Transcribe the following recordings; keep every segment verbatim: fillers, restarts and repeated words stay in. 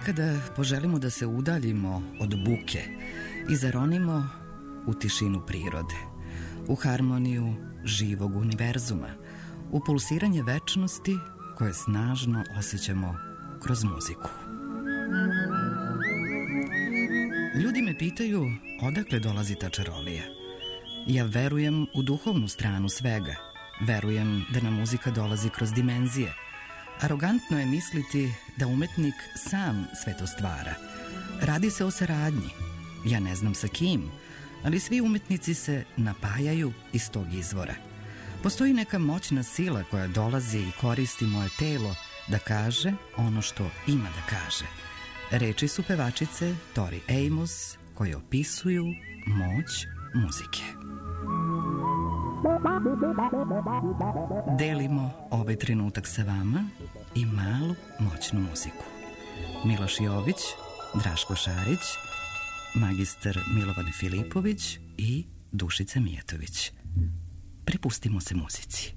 Ponekada poželimo da se udaljimo od buke i zaronimo u tišinu prirode, u harmoniju živog univerzuma, u pulsiranje večnosti koje snažno osjećamo kroz muziku. Ljudi me pitaju odakle dolazi ta čarolija. Ja verujem u duhovnu stranu svega. Verujem da nam muzika dolazi kroz dimenzije. Arogantno je misliti da umetnik sam sve to stvara. Radi se o saradnji. Ja ne znam sa kim, ali svi umetnici se napajaju iz tog izvora. Postoji neka moćna sila koja dolazi i koristi moje telo da kaže ono što ima da kaže. Reči su pevačice Tori Amos koje opisuju moć muzike. Delimo ovaj trenutak sa vama i malu moćnu muziku. Miloš Jović, Draško Šarić, magistar Milovan Filipović i Dušica Mijatović. Prepustimo se muzici.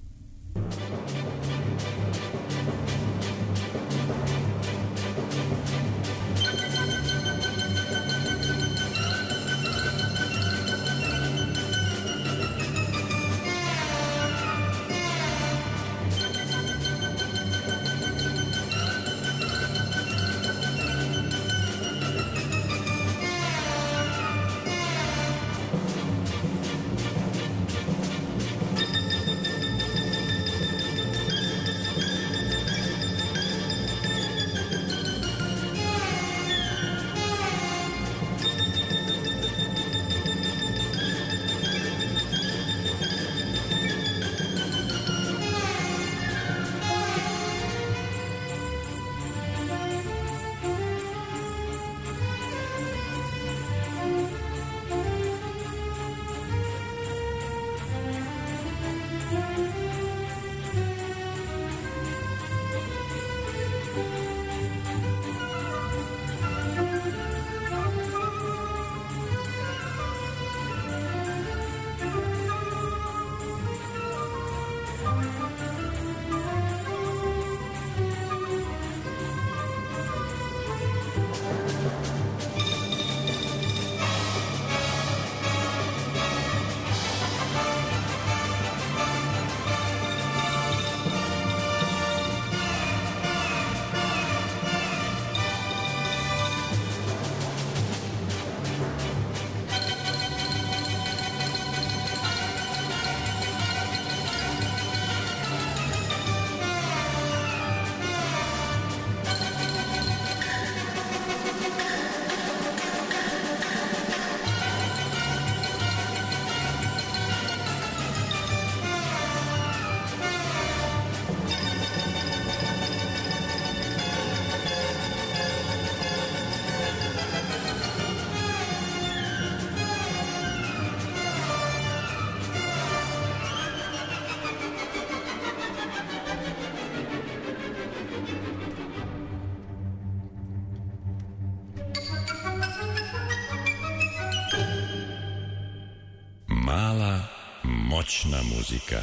Moćna muzika.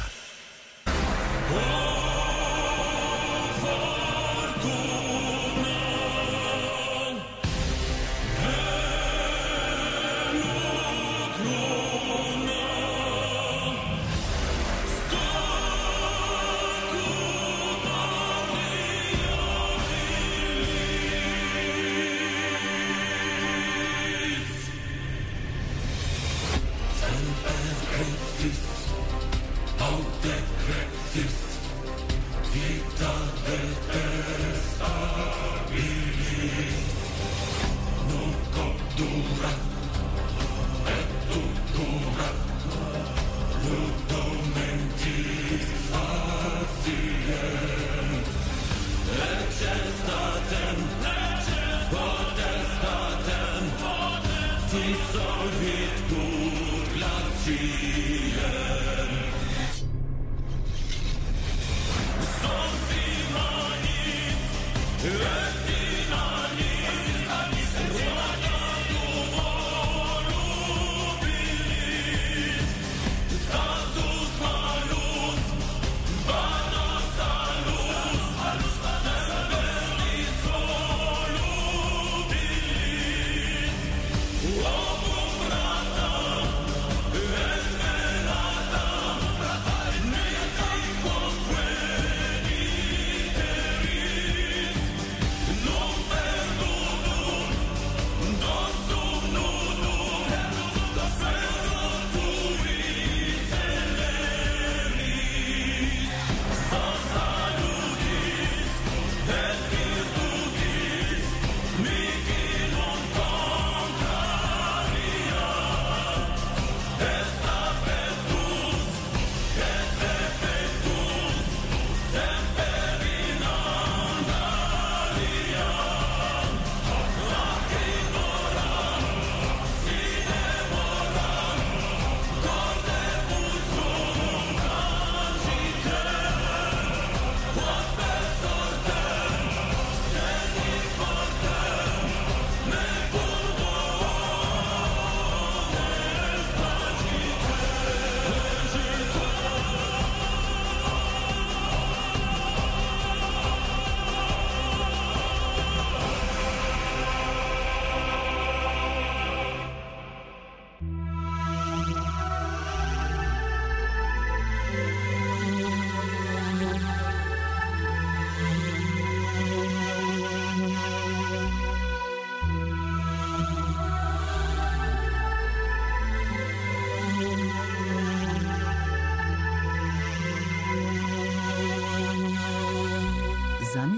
Salus,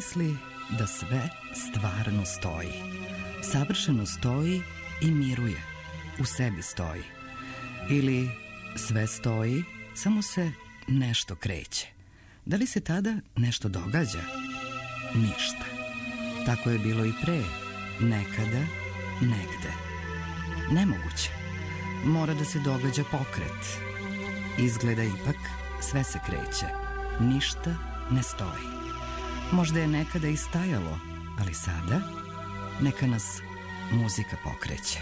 misli da sve stvarno stoji. Savršeno stoji i miruje, u sebi stoji. Ili sve stoji, samo se nešto kreće. Da li se tada nešto događa? Ništa. Tako je bilo i pre, nekada, negde. Nemoguće. Mora da se događa pokret. Izgleda ipak sve se kreće. Ništa ne stoji. Možda je nekada i stajalo, ali sada neka nas muzika pokreće.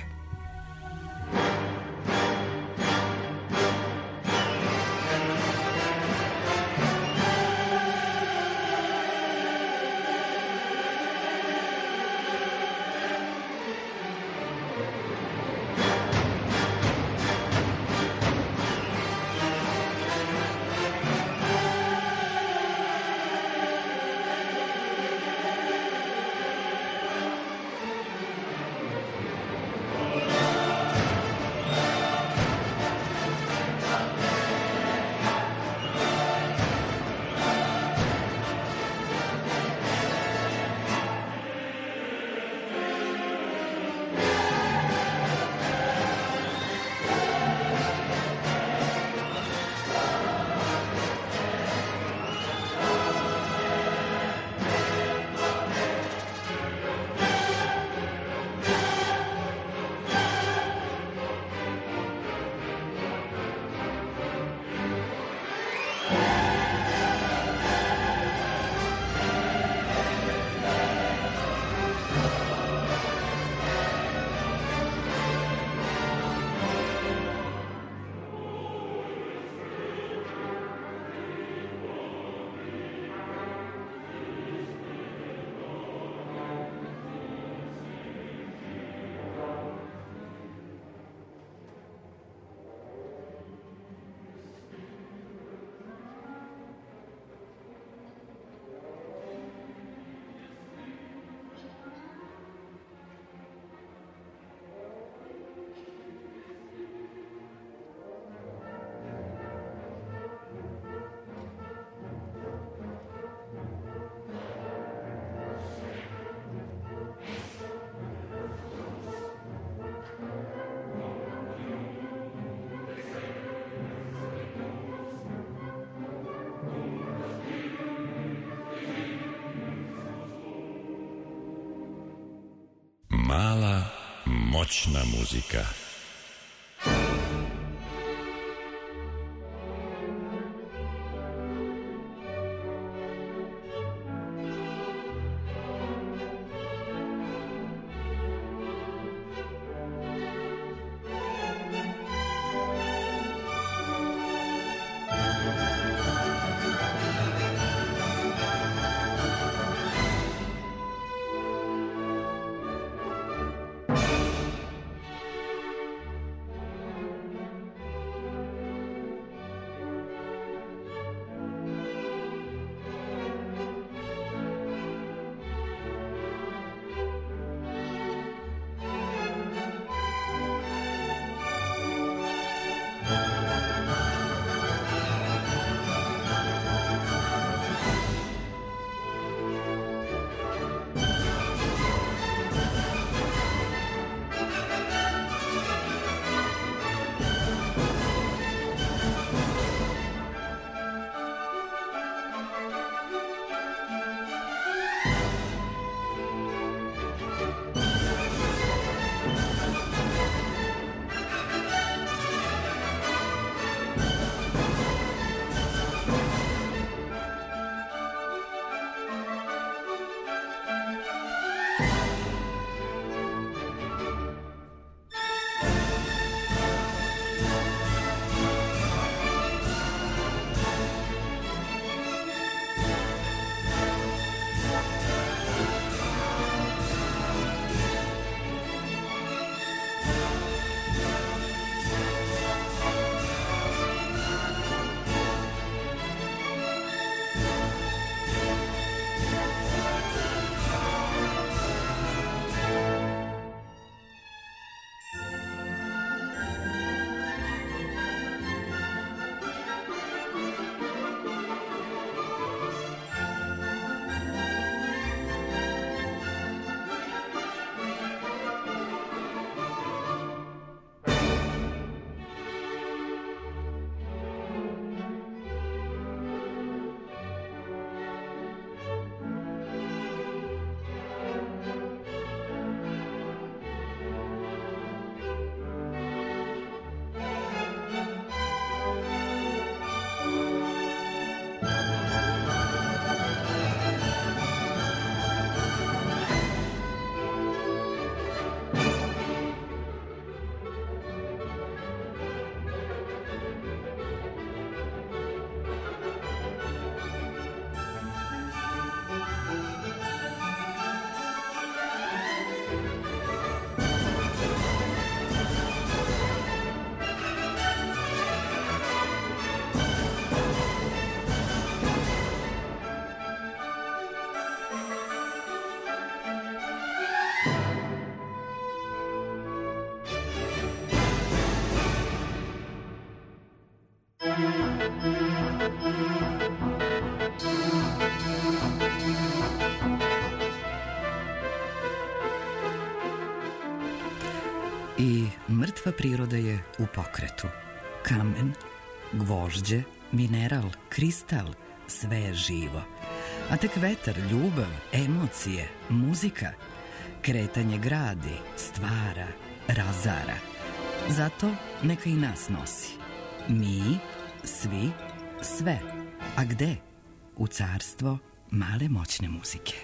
Mala, moćna muzika. I mrtva priroda je u pokretu. Kamen, gvožđe, mineral, kristal, sve je živo. A tek vetar, ljubav, emocije, muzika, kretanje gradi, stvara, razara. Zato neka i nas nosi. Mi, svi, sve. A gde? U carstvo male moćne muzike.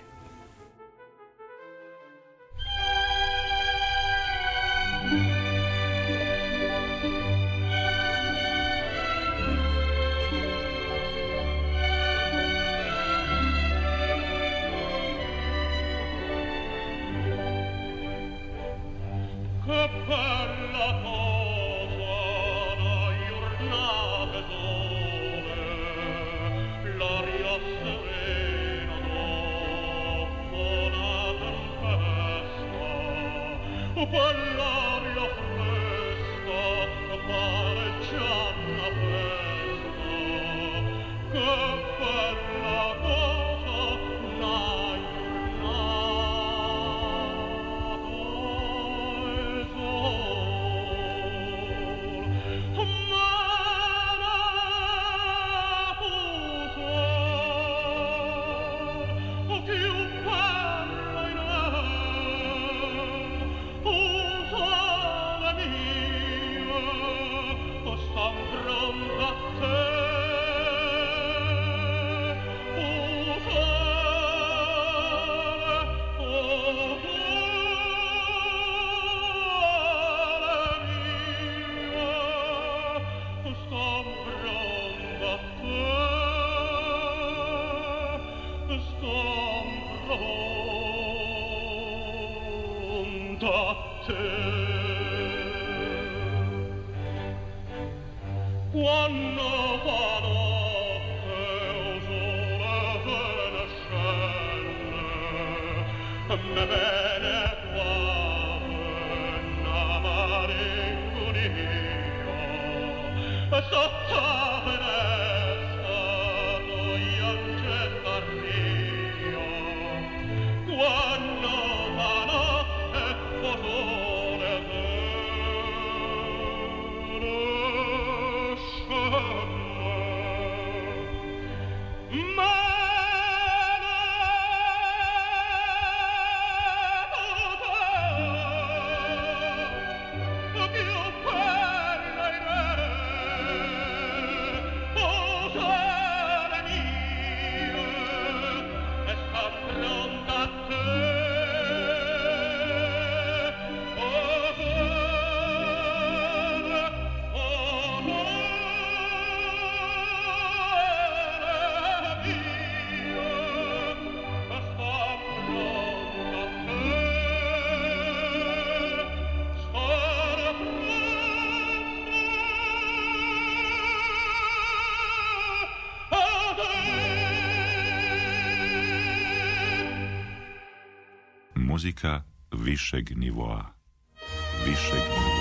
Muzika višeg nivoa. Višeg nivoa.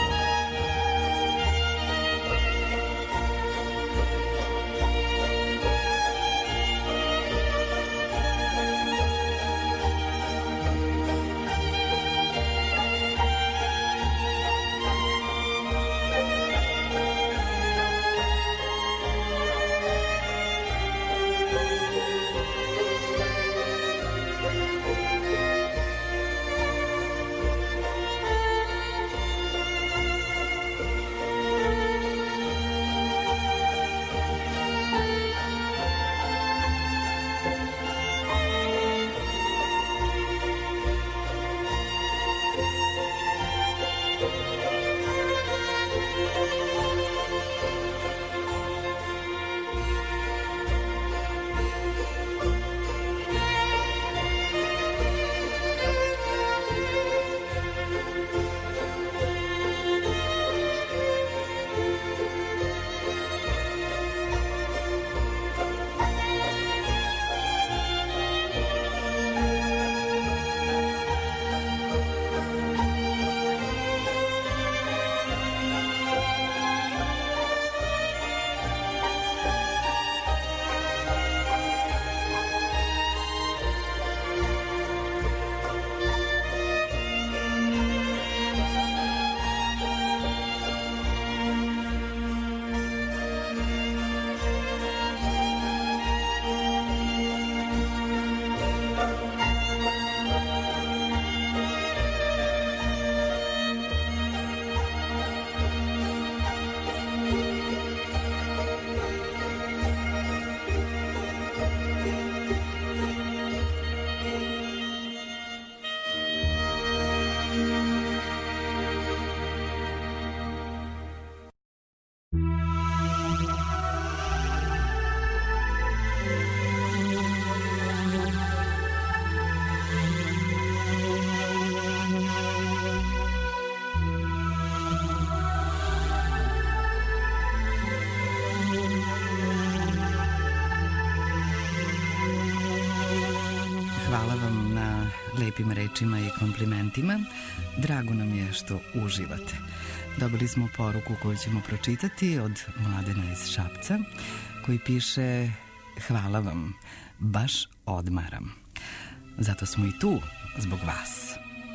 lepim rečima i komplimentima. Drago nam je što uživate. Dobili smo poruku koju ćemo pročitati od Mladena iz Šapca, koji piše: hvala vam, baš odmaram. Zato smo i tu, zbog vas.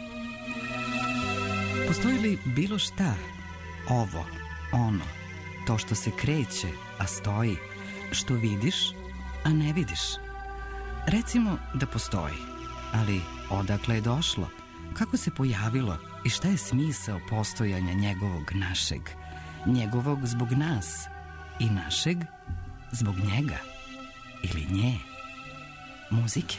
Postoji li bilo šta, ovo, ono, to što se kreće, a stoji, što vidiš, a ne vidiš? Recimo da postoji, ali odakle je došlo, kako se pojavilo i šta je smisao postojanja njegovog našeg, njegovog zbog nas i našeg zbog njega ili nje, muzike.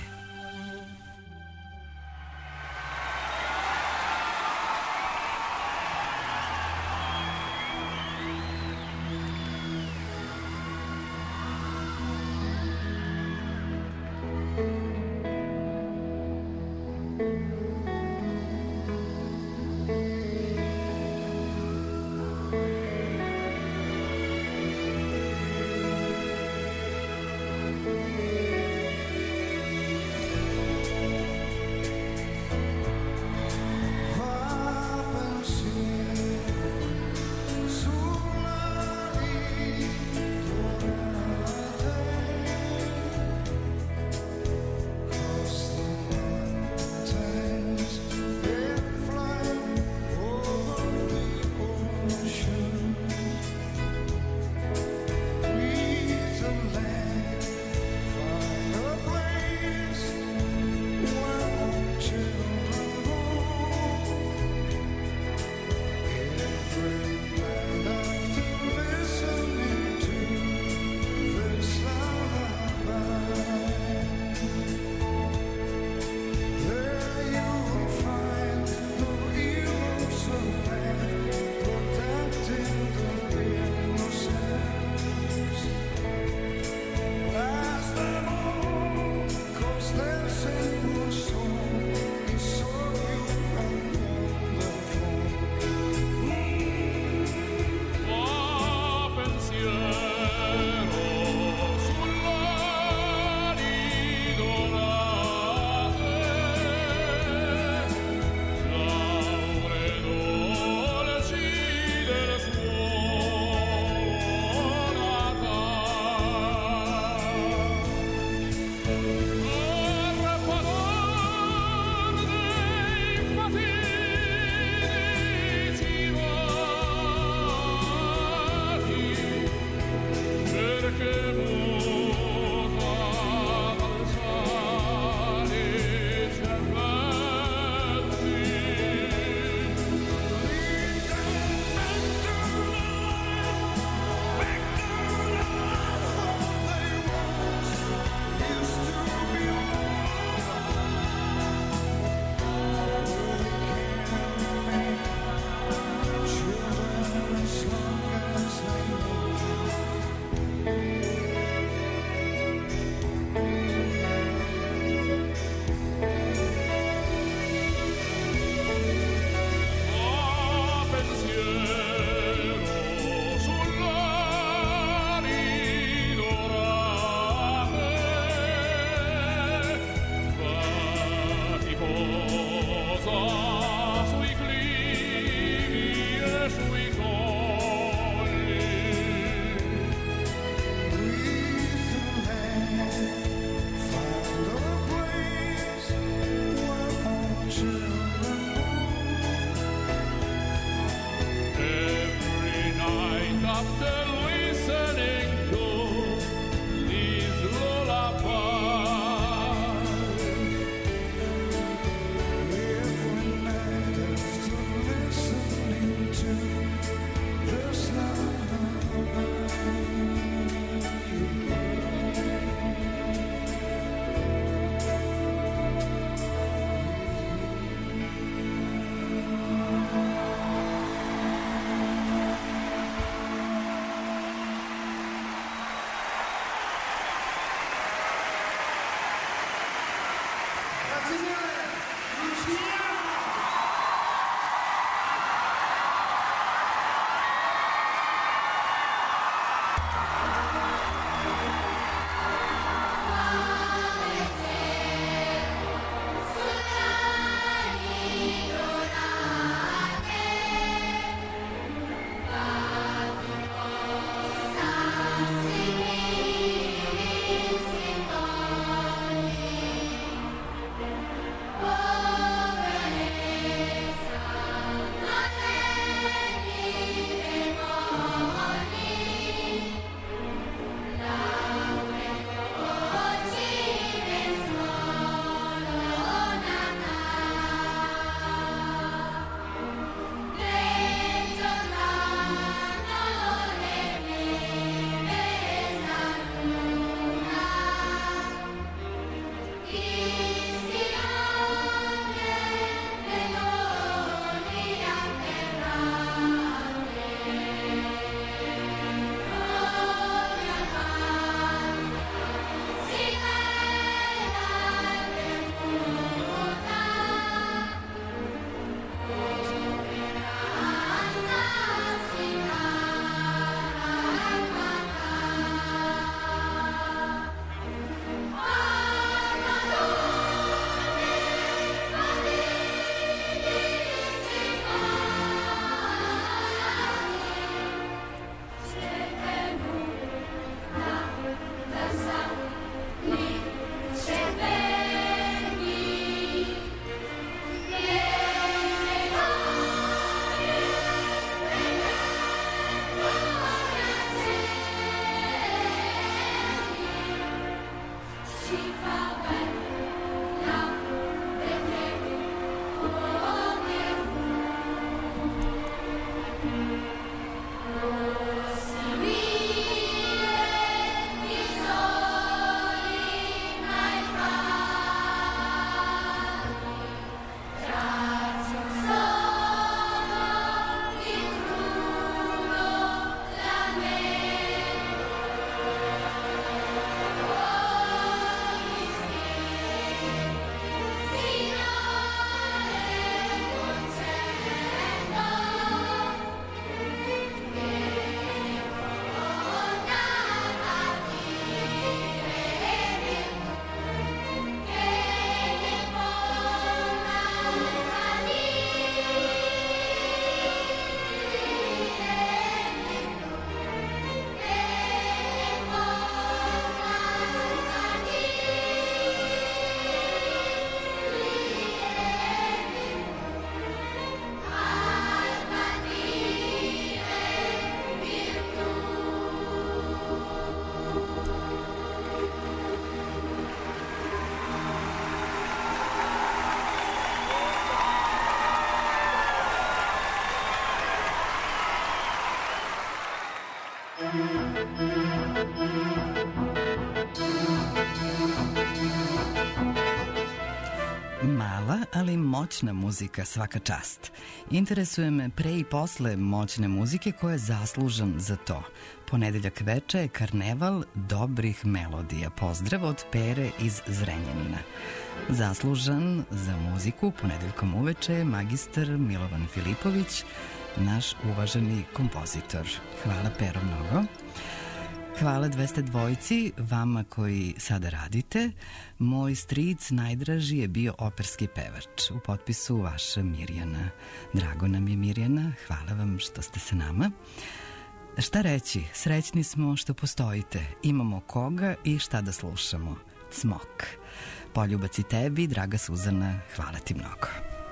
moćna muzika, svaka čast. Interesuje me pre i posle moćne muzike ko je zaslužan za to. Ponedeljak veče je karneval dobrih melodija. Pozdrav od Pere iz Zrenjanina. Zaslužan za muziku ponedeljkom uveče je magistar Milovan Filipović, naš uvaženi kompozitor. Hvala Pero mnogo. Hvala dvesta dvojici, vama koji sada radite. Moj stric najdraži je bio operski pevač. U potpisu vaša Mirjana. Drago nam je Mirjana, hvala vam što ste sa nama. Šta reći, srećni smo što postojite. Imamo koga i šta da slušamo. Cmok. Poljubac i tebi, draga Suzana, hvala ti mnogo.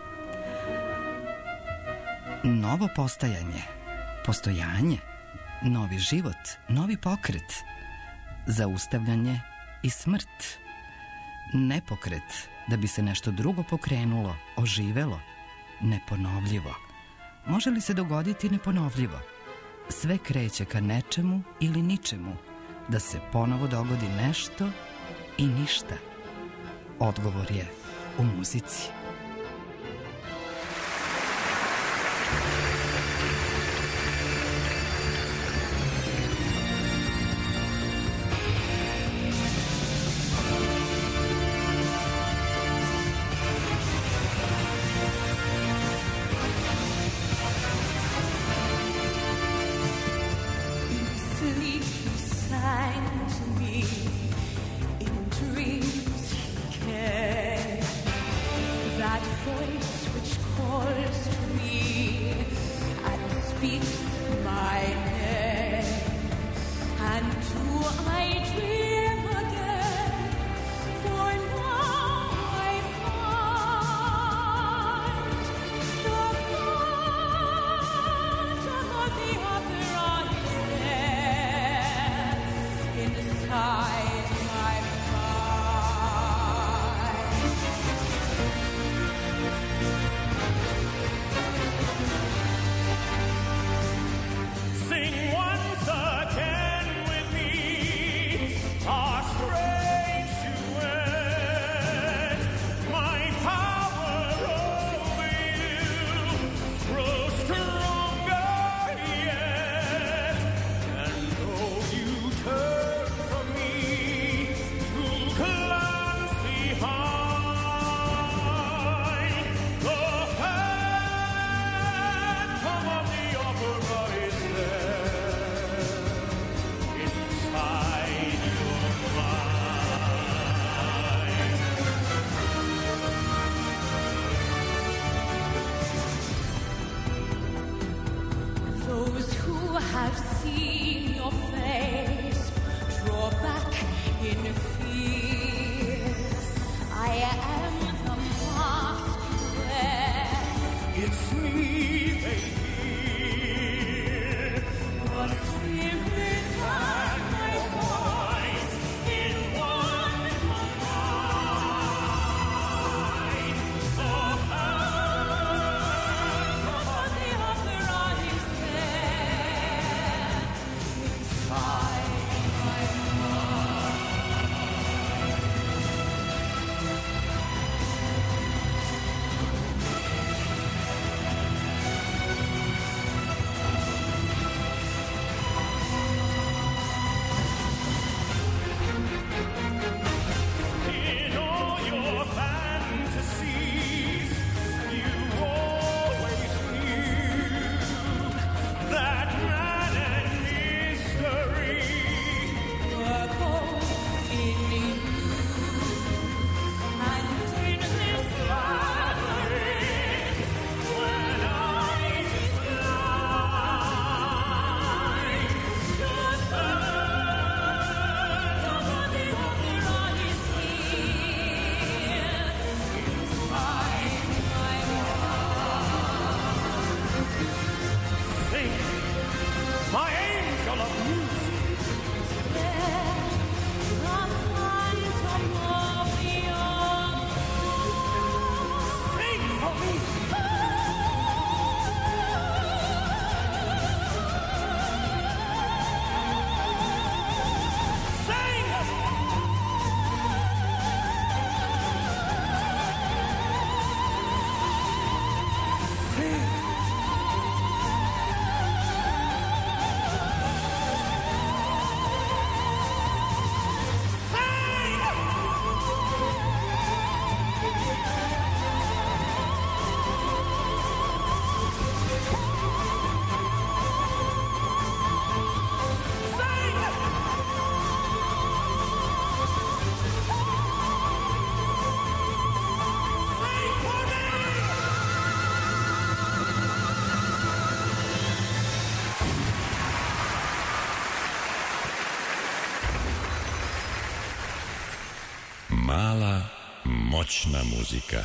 Novo postajanje, postojanje, novi život, novi pokret, zaustavljanje i smrt, nepokret, da bi se nešto drugo pokrenulo, oživelo, neponovljivo. Može li se dogoditi neponovljivo? Sve kreće ka nečemu ili ničemu, da se ponovo dogodi nešto i ništa. Odgovor je u muzici. Mala, moćna muzika.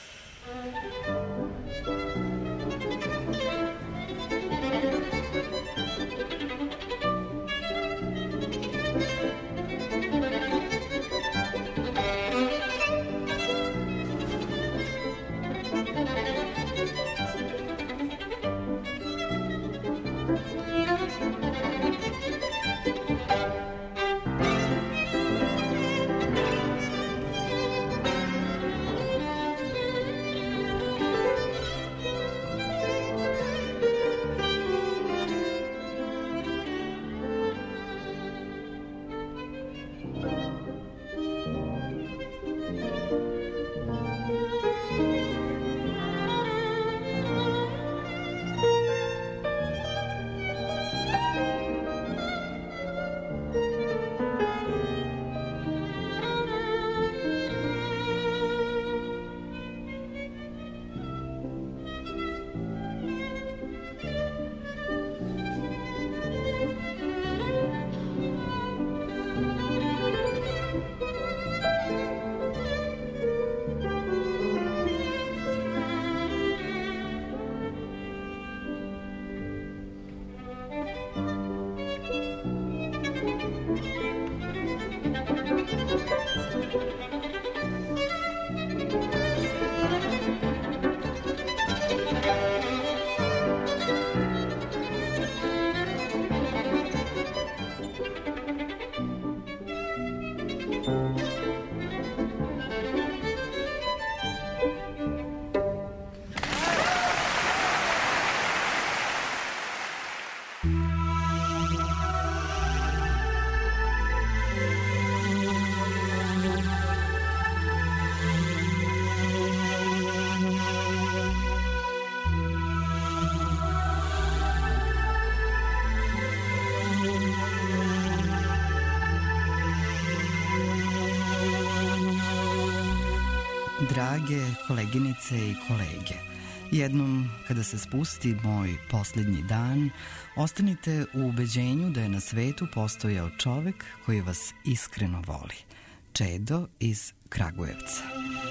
Drage koleginice i kolege, jednom kada se spusti moj posljednji dan, ostanite u ubeđenju da je na svetu postojao čovek koji vas iskreno voli. Čedo iz Kragujevca.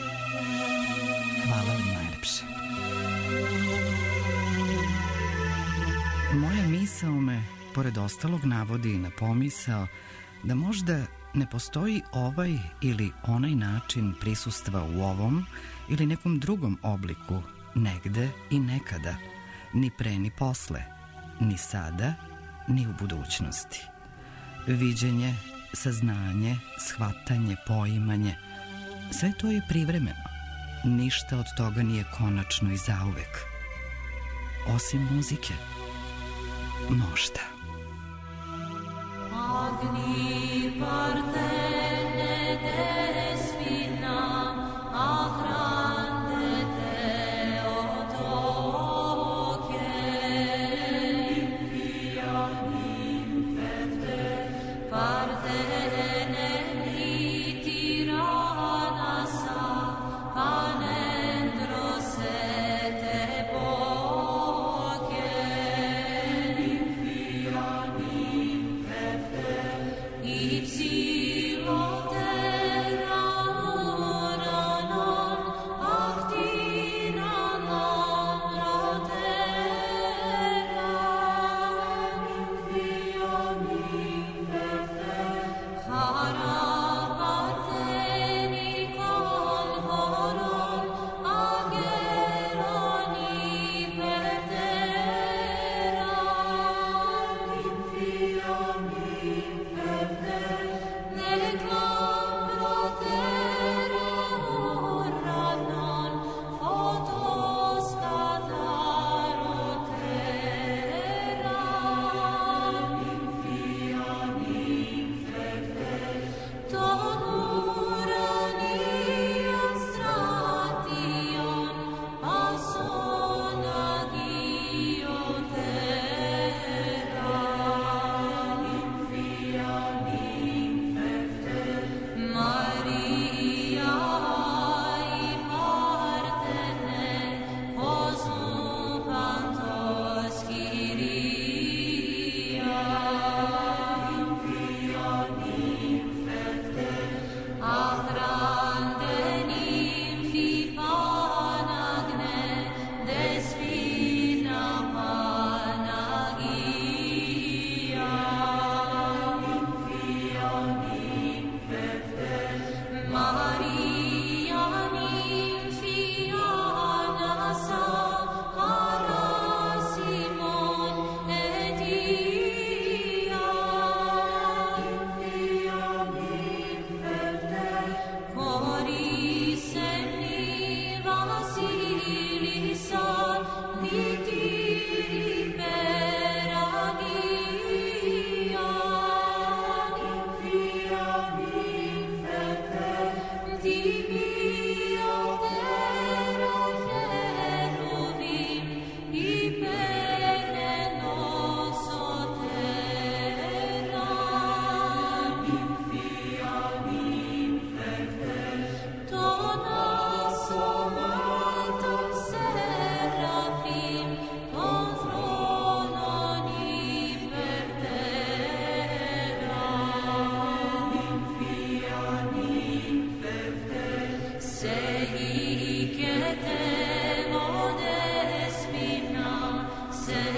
Hvala vam najlepše. Moja misao me, pored ostalog, navodi na pomisao da možda ne postoji ovaj ili onaj način prisustva u ovom ili nekom drugom obliku, negde i nekada, ni pre ni posle, ni sada, ni u budućnosti. Viđenje, saznanje, shvatanje, poimanje, sve to je privremeno. Ništa od toga nije konačno i zauvek. Osim muzike. Možda. Agni partene despina, ahrande te otoke, infia inferte, partene litirana sa, panendro se te poche, infia inferte, Ipsilo terra non actina non terra infia inferte harapateni con horon ageroni per terra infia inferte nel clamro terra urra non fotos cataro terra infia inferte ton uranium stratium passona dio terra infia inferte Maria i partene osupantos Kyria infia inferte agra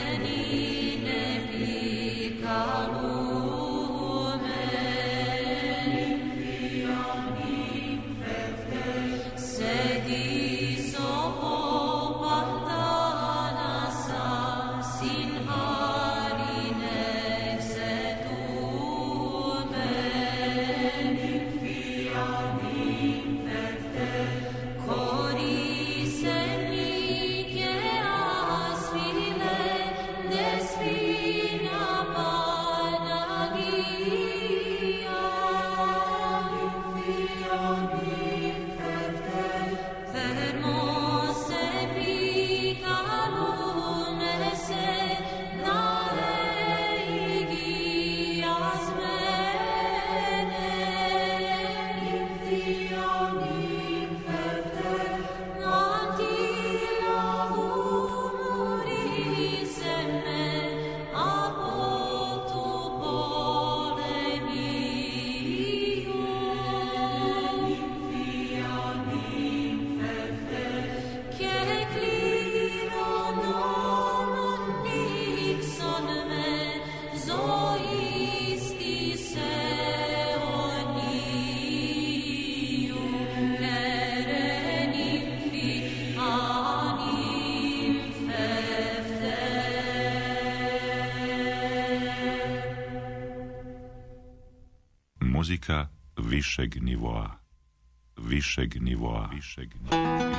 Muzika višeg nivoa. Višeg nivoa. Višeg nivoa.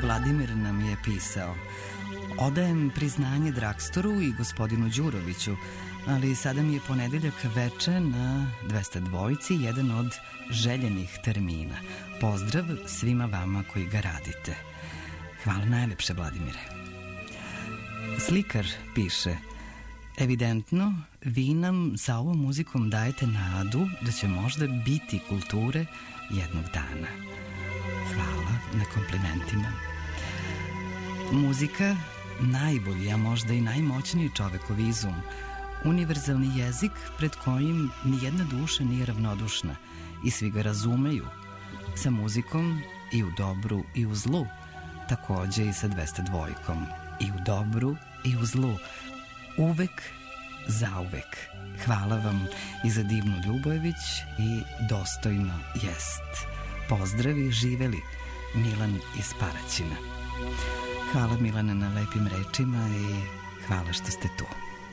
Vladimir nam je pisao: odajem priznanje Dragstoru i gospodinu Đuroviću, ali sada mi je ponedeljak veče na dvesta dvojici jedan od željenih termina. Pozdrav svima vama koji ga radite. Hvala najlepše, Vladimire. Slikar piše: evidentno, vi nam sa ovom muzikom dajete nadu da će možda biti kulture jednog dana. Hvala na komplimentima. Muzika, najbolji, a možda i najmoćniji čovekov izum, univerzalni jezik pred kojim nijedna duša nije ravnodušna i svi ga razumeju, sa muzikom i u dobru i u zlu, takođe i sa dvesta dvojkom, i u dobru i u zlu, uvek, zauvek. Hvala vam i za divnu Ljubojević i dostojno jest. Pozdravi, živeli, Milan iz Paraćina. Hvala, Milane, na lepim rečima i hvala što ste tu.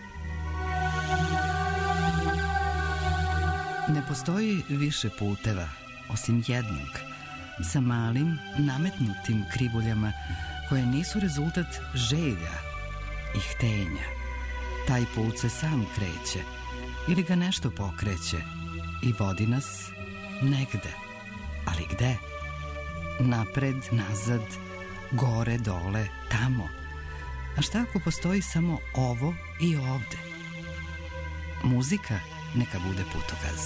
Ne postoji više puteva, osim jednog, sa malim, nametnutim krivuljama koje nisu rezultat želja i htenja. Taj put se sam kreće ili ga nešto pokreće i vodi nas negde. Ali gde? Napred, nazad, gore, dole, tamo. A šta ako postoji samo ovo i ovde? Muzika neka bude putokaz.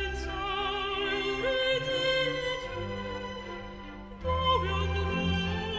Dove andrò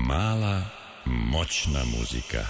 Mala, moćna muzika.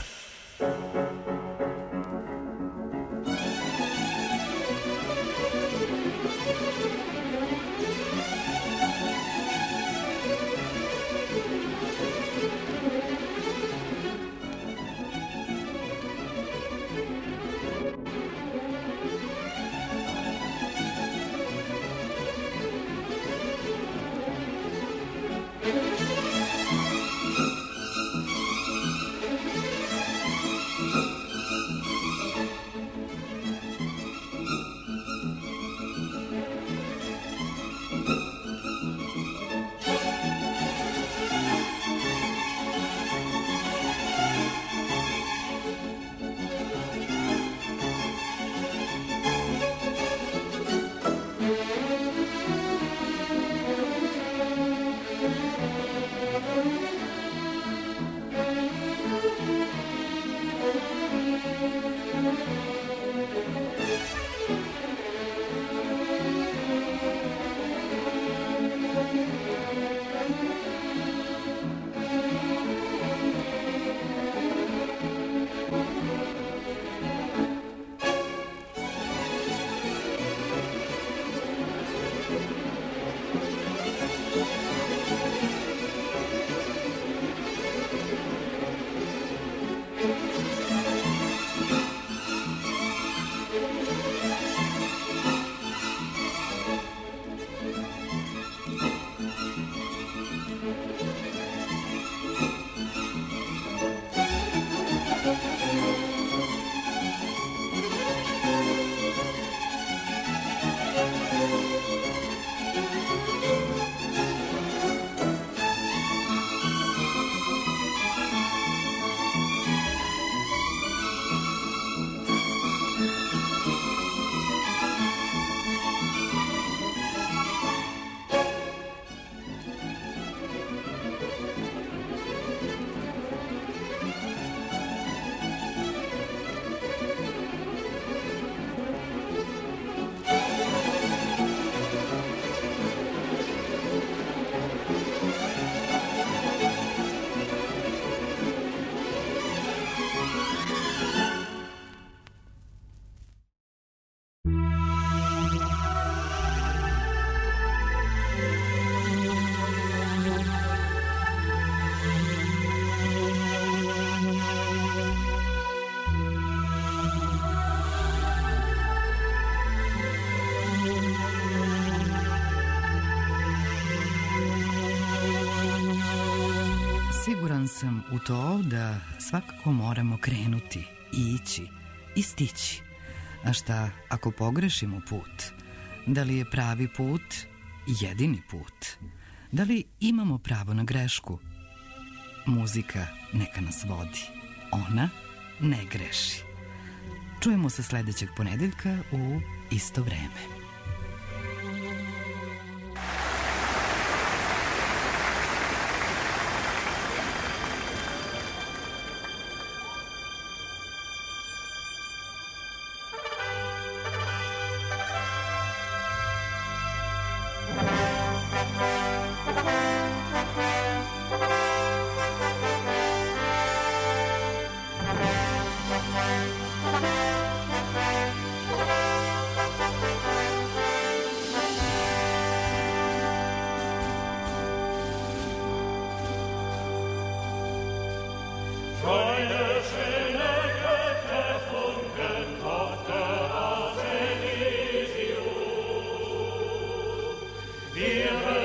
Siguran sam u to da svakako moramo krenuti, ići i stići. A šta ako pogrešimo put? Da li je pravi put jedini put? Da li imamo pravo na grešku? Muzika neka nas vodi. Ona ne greši. Čujemo se sledećeg ponedeljka u isto vreme. Wir